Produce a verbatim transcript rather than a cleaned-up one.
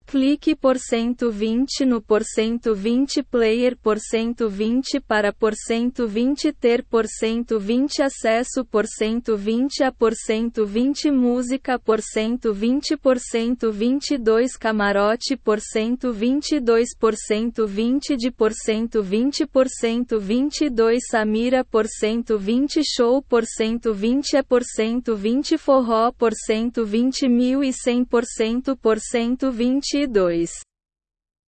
Clique por cento vinte no por cento vinte player por cento vinte para por cento vinte ter por cento vinte acesso por cento vinte a por cento vinte música por cento vinte por cento vinte e dois camarote por cento vinte e dois por cento vinte de por cento vinte por cento vinte e dois Samira por cento vinte show por cento vinte é por cento vinte forró por cento vinte mil e cem por cento por cento vinte e dois